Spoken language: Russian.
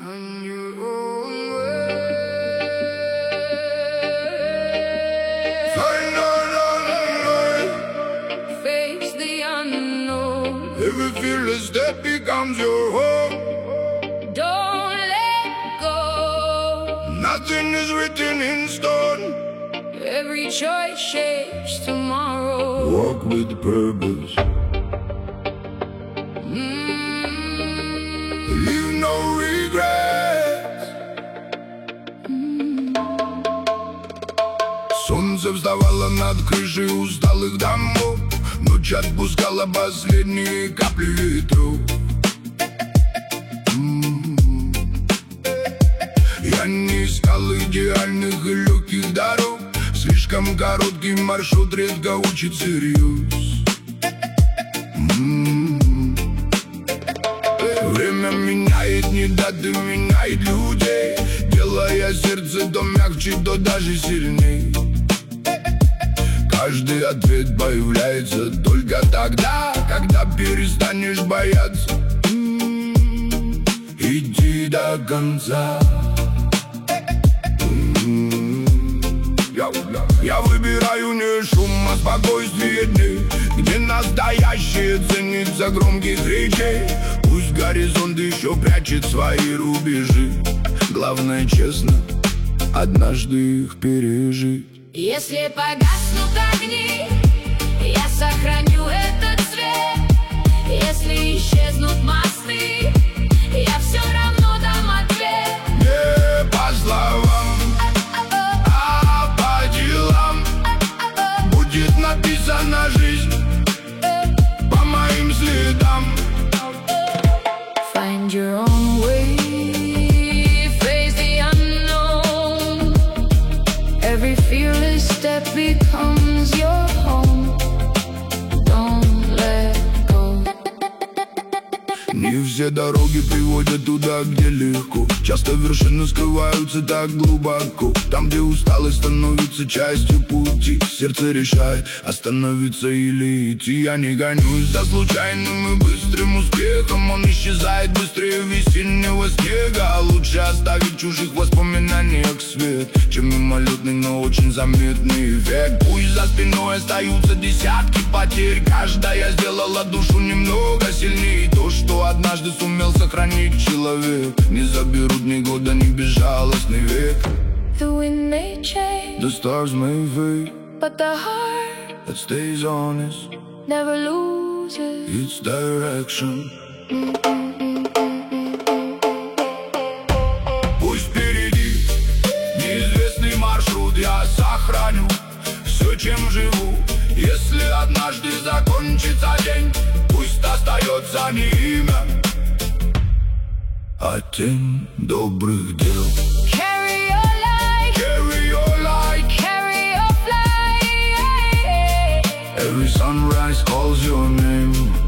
On your own way. Find another way. Face the unknown. Every fearless that becomes your home. Don't let go. Nothing is written in stone. Every choice shapes tomorrow. Walk with purpose. Leave no regrets. Солнце вставало над крышей усталых домов. Ночь отпускала последние капли ветров. Я не искал идеальных и легких дорог. Слишком короткий маршрут редко учит всерьез. Время меняет, не даты меняет людей, делая сердце то мягче, то даже сильней. Каждый ответ появляется только тогда, когда перестанешь бояться. Иди до конца. Я выбираю не шум, а спокойствие дней, где настоящее ценится громких речей. Пусть горизонт еще прячет свои рубежи, главное честно однажды их пережить. Если погаснут огни, я сохраню этот свет. Если исчезнут мосты, я все равно дам ответ. Не по словам, а по делам будет написана жизнь по моим следам. Find your own way, face the unknown. Every fearless step becomes your home. Don't let go. Не все дороги приводят туда, где легко. Часто вершины скрываются так глубоко. Там, где усталость становится частью пути, сердце решает, остановиться или идти. Я не гонюсь за случайным и быстрым успехом. Он исчезает быстрее весеннего снега. Лучше оставить в чужих воспоминаниях свет, чем мимолетный, но очень заметный эффект. Пусть за спиной остаются десятки потерь, каждая сделала душу немного сильнее. То, что однажды сумел сохранить человек, не заберут ни года, ни безжалостный век. The wind may change, The stars may fade, but the heart that stays honest never loses its direction. Пусть впереди неизвестный маршрут, я сохраню все, чем живу. Если однажды закончится день, пусть остается не имя, а тень добрых дел. Carry your light, Carry your light. carry your flight. Every sunrise calls your name.